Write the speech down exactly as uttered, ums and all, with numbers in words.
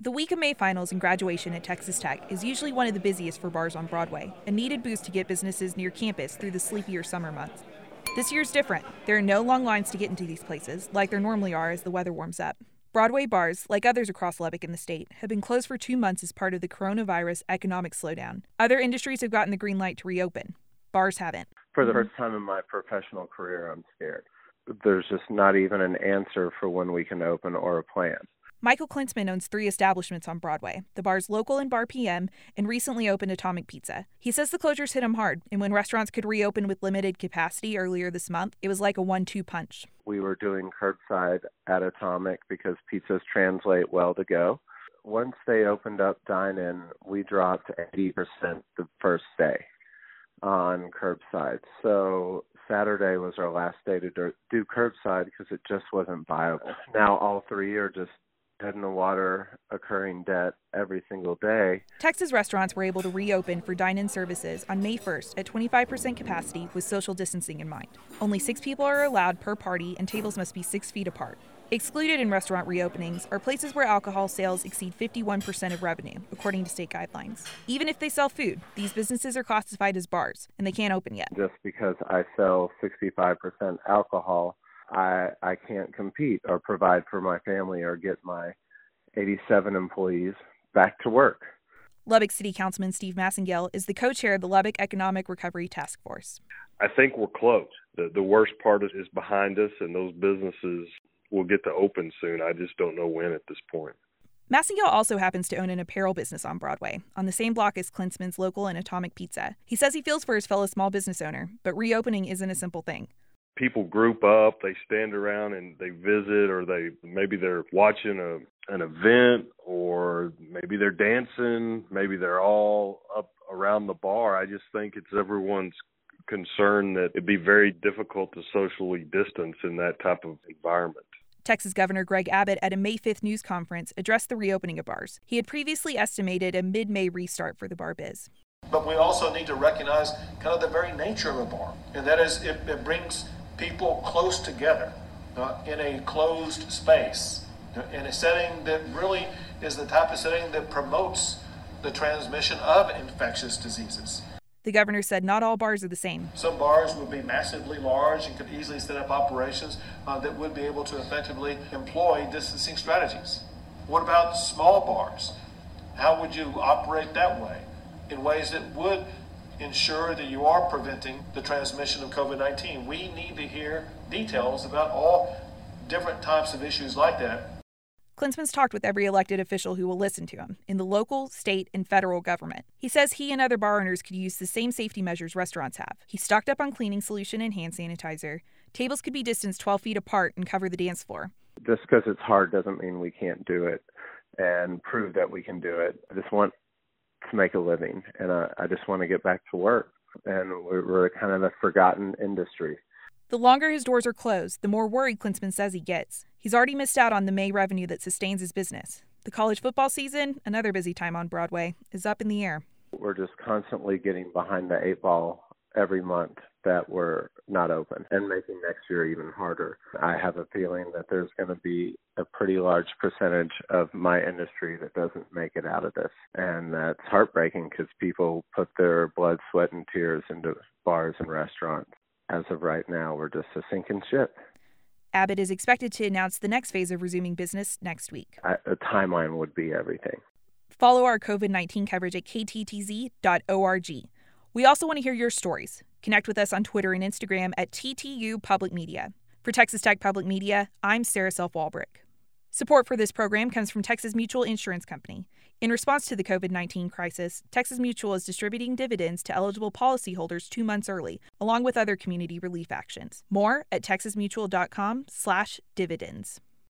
The week of May finals and graduation at Texas Tech is usually one of the busiest for bars on Broadway, a needed boost to get businesses near campus through the sleepier summer months. This year's different. There are no long lines to get into these places, like there normally are as the weather warms up. Broadway bars, like others across Lubbock and the state, have been closed for two months as part of the coronavirus economic slowdown. Other industries have gotten the green light to reopen. Bars haven't. For the first time in my professional career, I'm scared. There's just not even an answer for when we can open or a plan. Michael Klinsman owns three establishments on Broadway, the Bars Local and Bar P M, and recently opened Atomic Pizza. He says the closures hit him hard, and when restaurants could reopen with limited capacity earlier this month, it was like a one two punch. We were doing curbside at Atomic because pizzas translate well to go. Once they opened up dine-in, we dropped eighty percent the first day on curbside. So Saturday was our last day to do curbside because it just wasn't viable. Now all three are just head in the water, occurring debt every single day. Texas restaurants were able to reopen for dine-in services on May first at twenty-five percent capacity with social distancing in mind. Only six people are allowed per party and tables must be six feet apart. Excluded in restaurant reopenings are places where alcohol sales exceed fifty-one percent of revenue, according to state guidelines. Even if they sell food, these businesses are classified as bars, and they can't open yet. Just because I sell sixty-five percent alcohol, I, I can't compete or provide for my family or get my eighty-seven employees back to work. Lubbock City Councilman Steve Massengale is the co-chair of the Lubbock Economic Recovery Task Force. I think we're close. The, the worst part is behind us, and those businesses will get to open soon. I just don't know when at this point. Massengale also happens to own an apparel business on Broadway, on the same block as Klinsman's Local and Atomic Pizza. He says he feels for his fellow small business owner, but reopening isn't a simple thing. People group up, they stand around and they visit, or they maybe they're watching a an event, or maybe they're dancing, maybe they're all up around the bar. I just think it's everyone's concern that it'd be very difficult to socially distance in that type of environment. Texas Governor Greg Abbott at a May fifth news conference addressed the reopening of bars. He had previously estimated a mid-May restart for the bar biz. But we also need to recognize kind of the very nature of a bar, and that is it, it brings people close together uh, in a closed space, in a setting that really is the type of setting that promotes the transmission of infectious diseases. The governor said not all bars are the same. Some bars would be massively large and could easily set up operations uh, that would be able to effectively employ distancing strategies. What about small bars? How would you operate that way in ways that would ensure that you are preventing the transmission of COVID nineteen? We need to hear details about all different types of issues like that. Klinsman's talked with every elected official who will listen to him in the local, state, and federal government. He says he and other bar owners could use the same safety measures restaurants have. He's stocked up on cleaning solution and hand sanitizer. Tables could be distanced twelve feet apart and cover the dance floor. Just because it's hard doesn't mean we can't do it and prove that we can do it. I just want to make a living, and I, I just want to get back to work. And we're, we're kind of a forgotten industry. The longer his doors are closed, the more worried Klinsman says he gets. He's already missed out on the May revenue that sustains his business. The college football season, another busy time on Broadway, is up in the air. We're just constantly getting behind the eight ball every month that we're not open, and making next year even harder. I have a feeling that there's going to be a pretty large percentage of my industry that doesn't make it out of this. And that's heartbreaking because people put their blood, sweat, and tears into bars and restaurants. As of right now, we're just a sinking ship. Abbott is expected to announce the next phase of resuming business next week. I, a timeline would be everything. Follow our COVID nineteen coverage at k t t z dot org. We also want to hear your stories. Connect with us on Twitter and Instagram at T T U Public Media. For Texas Tech Public Media, I'm Sarah Self-Walbrick. Support for this program comes from Texas Mutual Insurance Company. In response to the COVID nineteen crisis, Texas Mutual is distributing dividends to eligible policyholders two months early, along with other community relief actions. More at texas mutual dot com slash dividends.